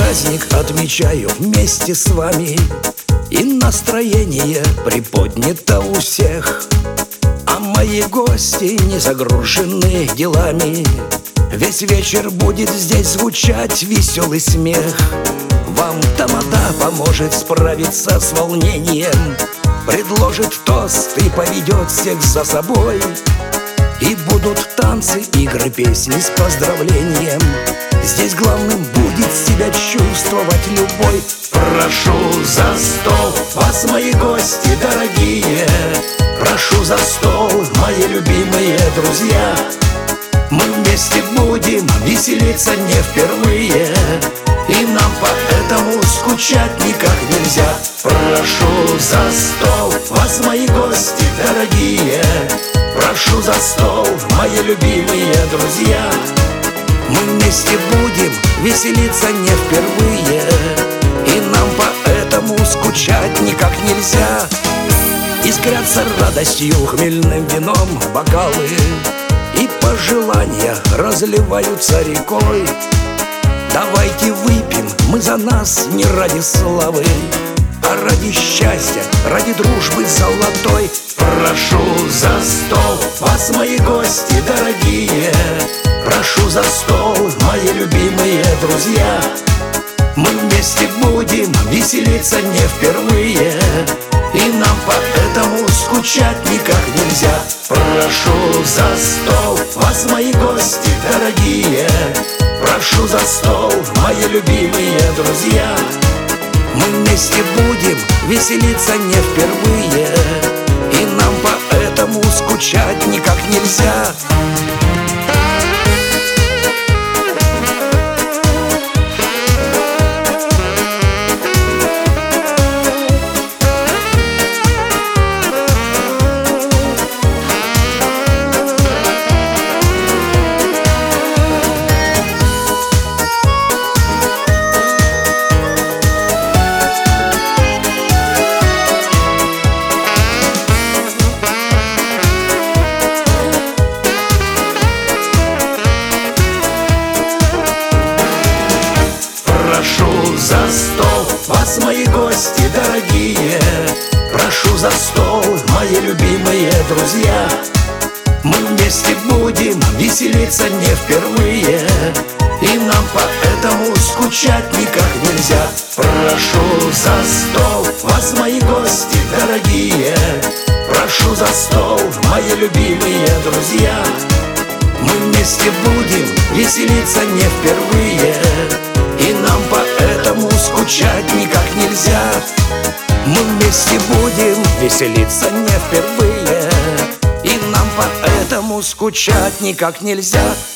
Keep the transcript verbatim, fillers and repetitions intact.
праздник отмечаю вместе с вами, и настроение приподнято у всех. А мои гости не загружены делами. Весь вечер будет здесь звучать веселый смех. Вам тамада поможет справиться с волнением, предложит тост и поведет всех за собой. И будут танцы, игры, песни с поздравлением. Здесь главным будет себя чувствовать любой. Прошу за стол вас, мои гости дорогие. Прошу за стол, мои любимые друзья. Мы вместе будем веселиться не впервые, и нам поэтому скучать никак нельзя. Прошу за стол вас, мои гости дорогие. Прошу за стол, мои любимые друзья. Мы вместе будем веселиться не впервые, и нам поэтому скучать никак нельзя. Искрятся радостью хмельным вином бокалы, и пожелания разливаются рекой. Давайте выпьем мы за нас не ради славы, а ради счастья, ради дружбы золотой. Прошу за стол вас, мои гости дорогие. Прошу за стол, мои любимые друзья. Мы вместе будем веселиться не впервые, и нам поэтому скучать никак нельзя. Прошу за стол вас, мои гости дорогие. Прошу за стол, мои любимые друзья. Мы вместе будем веселиться не впервые, и нам поэтому скучать никак нельзя. Прошу за стол вас, мои гости дорогие. Прошу за стол, мои любимые друзья. Мы вместе будем веселиться не впервые, и нам поэтому скучать никак нельзя. Прошу за стол вас, мои гости дорогие. Прошу за стол, мои любимые друзья. Мы вместе будем веселиться не впервые, и нам поэтому скучать никак нельзя. Мы вместе будем веселиться не впервые, и нам поэтому скучать никак нельзя.